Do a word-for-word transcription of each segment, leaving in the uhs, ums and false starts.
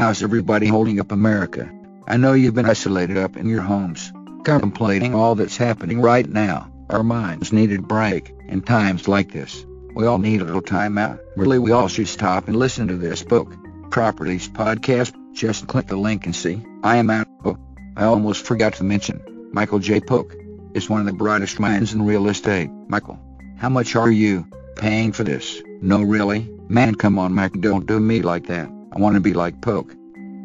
how's everybody holding up America? I know you've been isolated up in your homes, contemplating all that's happening right now. Our minds need a break. In times like this, we all need a little time out. Really, we all should stop and listen to this book, Properties Podcast. Just click the link and see. I am out. Oh, I almost forgot to mention, Michael J. Polk is one of the brightest minds in real estate. Michael, how much are you paying for this? No, really? Man, come on, Mike, don't do me like that. I want to be like Polk.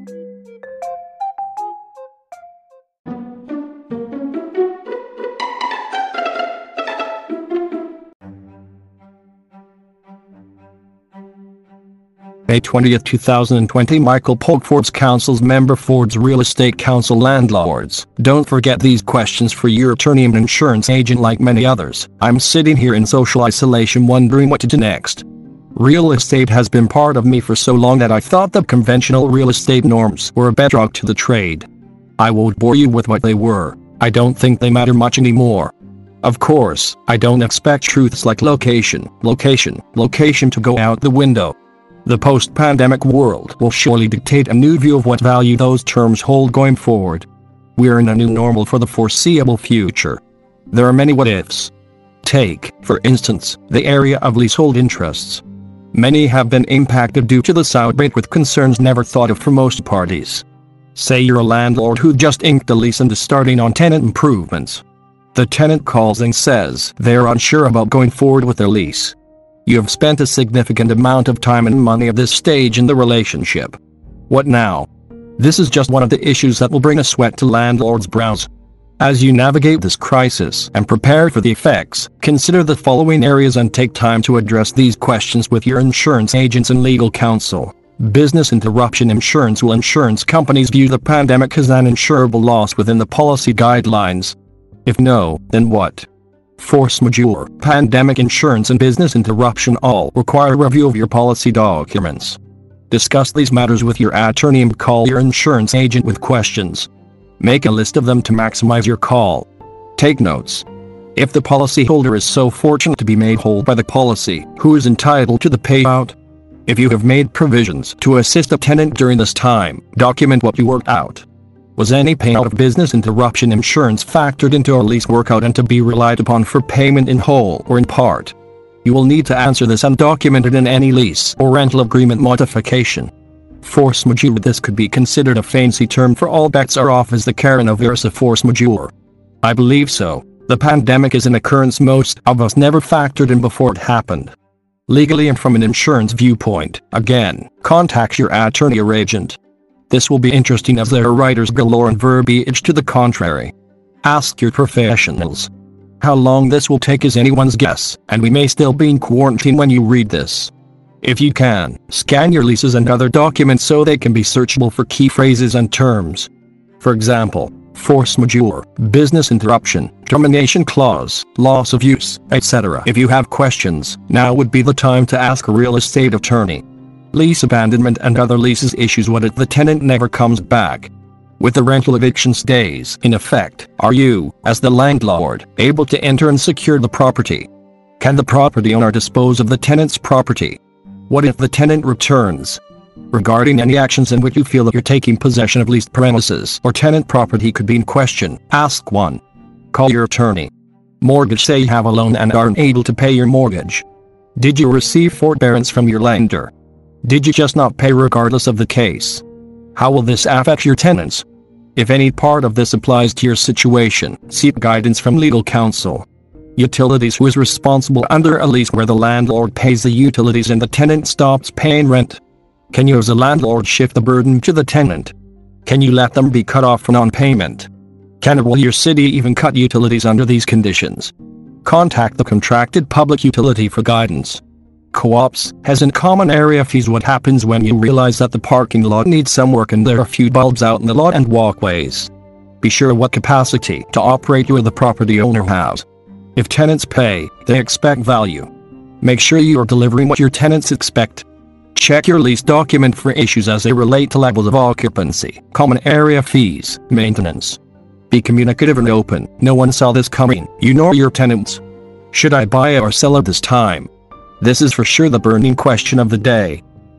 May twentieth two thousand twenty Michael Polk, Forbes Council's member, Forbes Real Estate Council landlords. Don't forget these questions for your attorney and insurance agent. Like many others, I'm sitting here in social isolation wondering what to do next. Real estate has been part of me for so long that I thought the conventional real estate norms were a bedrock to the trade. I won't bore you with what they were. I don't think they matter much anymore. Of course, I don't expect truths like location, location, location to go out the window. The post-pandemic world will surely dictate a new view of what value those terms hold going forward. We're in a new normal for the foreseeable future. There are many what-ifs. Take, for instance, the area of leasehold interests. Many have been impacted due to this outbreak with concerns never thought of for most parties. Say you're a landlord who just inked a lease and is starting on tenant improvements. The tenant calls and says they're unsure about going forward with their lease. You have spent a significant amount of time and money at this stage in the relationship. What now? This is just one of the issues that will bring a sweat to landlords' brows. As you navigate this crisis and prepare for the effects, consider the following areas and take time to address these questions with your insurance agents and legal counsel. Business interruption insurance. Will insurance companies view the pandemic as an insurable loss within the policy guidelines? If no, then what? Force majeure, pandemic insurance and business interruption all require a review of your policy documents. Discuss these matters with your attorney and call your insurance agent with questions. Make a list of them to maximize your call. Take notes. If the policyholder is so fortunate to be made whole by the policy, who is entitled to the payout? If you have made provisions to assist a tenant during this time, document what you worked out. Was any payout of business interruption insurance factored into a lease workout and to be relied upon for payment in whole or in part? You will need to answer this and document it in any lease or rental agreement modification. Force majeure. This could be considered a fancy term for all bets are off as the coronavirus force majeure. I believe so. The pandemic is an occurrence most of us never factored in before it happened. Legally and from an insurance viewpoint, again, contact your attorney or agent. This will be interesting as there are writers galore and verbiage to the contrary. Ask your professionals. How long this will take is anyone's guess, and we may still be in quarantine when you read this. If you can, scan your leases and other documents so they can be searchable for key phrases and terms. For example, force majeure, business interruption, termination clause, loss of use, et cetera. If you have questions, now would be the time to ask a real estate attorney. Lease abandonment and other leases issues. What if the tenant never comes back? With the rental eviction stays in effect, are you, as the landlord, able to enter and secure the property? Can the property owner dispose of the tenant's property? What if the tenant returns? Regarding any actions in which you feel that you're taking possession of leased premises or tenant property could be in question, ask one. Call your attorney. Mortgage. Say you have a loan and aren't able to pay your mortgage. Did you receive forbearance from your lender? Did you just not pay regardless of the case? How will this affect your tenants? If any part of this applies to your situation, seek guidance from legal counsel. Utilities. Who is responsible under a lease where the landlord pays the utilities and the tenant stops paying rent? Can you as a landlord shift the burden to the tenant? Can you let them be cut off for non-payment? Can or will your city even cut utilities under these conditions? Contact the contracted public utility for guidance. Co-ops has in common area fees. What happens when you realize that the parking lot needs some work and there are a few bulbs out in the lot and walkways? Be sure what capacity to operate you or the property owner has. If tenants pay, they expect value. Make sure you are delivering what your tenants expect. Check your lease document for issues as they relate to levels of occupancy, common area fees, maintenance. Be communicative and open. No one saw this coming, you nor your tenants. Should I buy or sell at this time? This is for sure the burning question of the day.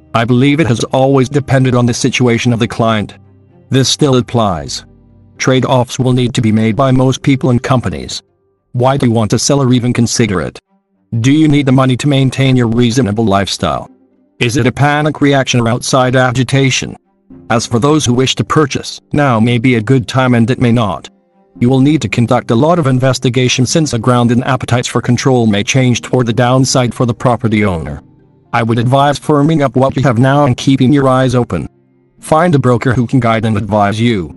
I believe it has always depended on the situation of the client. This still applies. Trade-offs will need to be made by most people and companies. Why do you want to sell or even consider it? Do you need the money to maintain your reasonable lifestyle? Is it a panic reaction or outside agitation? As for those who wish to purchase, now may be a good time and it may not. You will need to conduct a lot of investigation since a ground in appetites for control may change toward the downside for the property owner. I would advise firming up what you have now and keeping your eyes open. Find a broker who can guide and advise you.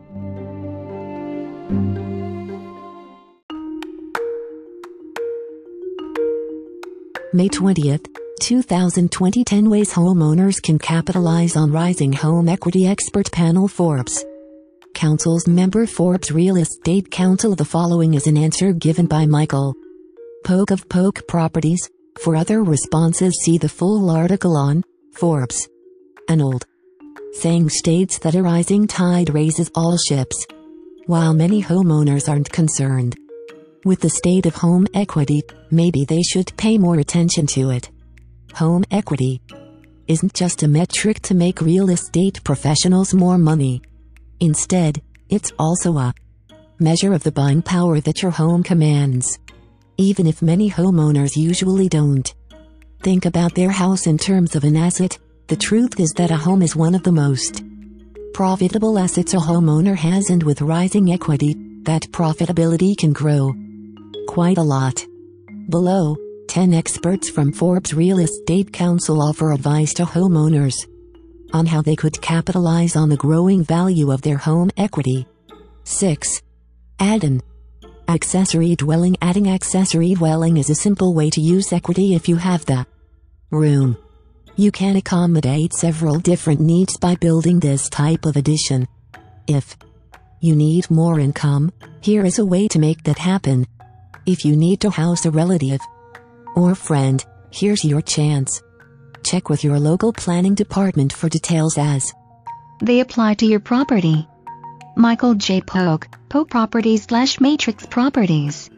May twentieth, two thousand twenty. ten ways homeowners can capitalize on rising home equity. Expert panel. Forbes Council's member. Forbes Real Estate Council. The following is an answer given by Michael Polk of Polk Properties. For other responses, see the full article on Forbes. An old saying states that a rising tide raises all ships. While many homeowners aren't concerned with the state of home equity, maybe they should pay more attention to it. Home equity isn't just a metric to make real estate professionals more money. Instead, it's also a measure of the buying power that your home commands. Even if many homeowners usually don't think about their house in terms of an asset, the truth is that a home is one of the most profitable assets a homeowner has, and with rising equity, that profitability can grow quite a lot. Below, ten experts from Forbes Real Estate Council offer advice to homeowners on how they could capitalize on the growing value of their home equity. six. Add an accessory dwelling. Adding accessory dwelling is a simple way to use equity if you have the room. You can accommodate several different needs by building this type of addition. If you need more income, here is a way to make that happen. If you need to house a relative or friend, here's your chance. Check with your local planning department for details as they apply to your property. Michael J. Polk, Polk Properties slash Matrix Properties.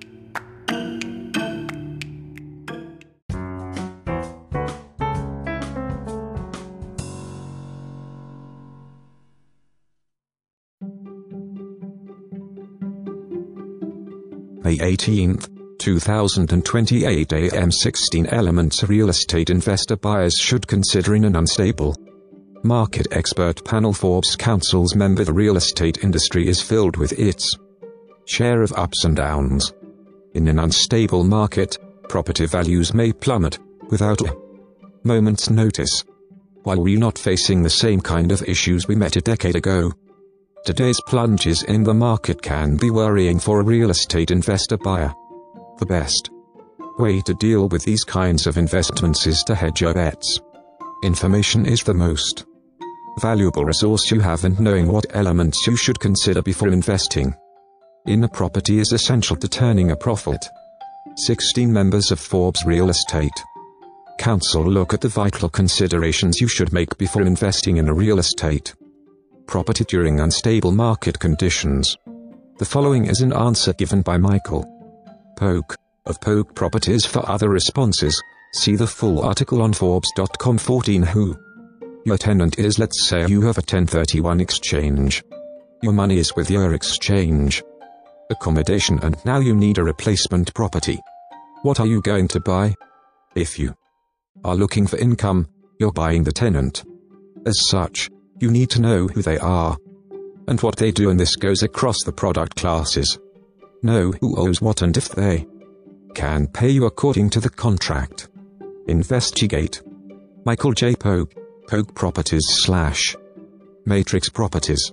May eighteenth, two thousand twenty-eight A M sixteen elements real estate investor buyers should consider in an unstable market. Expert panel. Forbes Council's member. The real estate industry is filled with its share of ups and downs. In an unstable market, property values may plummet without a moment's notice. While we're not facing the same kind of issues we met a decade ago, today's plunges in the market can be worrying for a real estate investor buyer. The best way to deal with these kinds of investments is to hedge your bets. Information is the most valuable resource you have, and knowing what elements you should consider before investing in a property is essential to turning a profit. sixteen members of Forbes Real Estate Council look at the vital considerations you should make before investing in a real estate property during unstable market conditions. The following is an answer given by Michael Polk of Polk Properties. For other responses, see the full article on Forbes dot com. fourteen. Who your tenant is. Let's say you have a ten thirty-one exchange. Your money is with your exchange accommodation and now you need a replacement property. What are you going to buy? If you are looking for income, you're buying the tenant. As such, you need to know who they are and what they do, and this goes across the product classes. Know who owes what and if they can pay you according to the contract. Investigate. Michael J. Polk, Polk Properties slash Matrix Properties.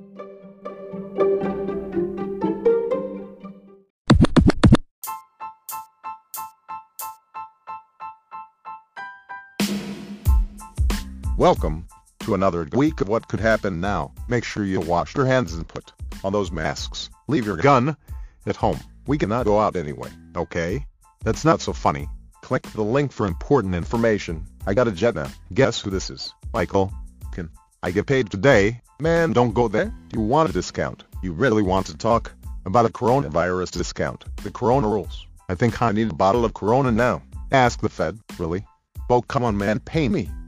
Welcome to another week of What Could Happen Now. Make sure you wash your hands and put on those masks. Leave your gun at home. We cannot go out anyway, okay? That's not so funny. Click the link for important information. I got a jet now. Guess who this is? Michael. Can I get paid today? Man, don't go there. You want a discount. You really want to talk about a coronavirus discount. The Corona rules. I think I need a bottle of Corona now. Ask the Fed. Really? Oh, come on, man. Pay me.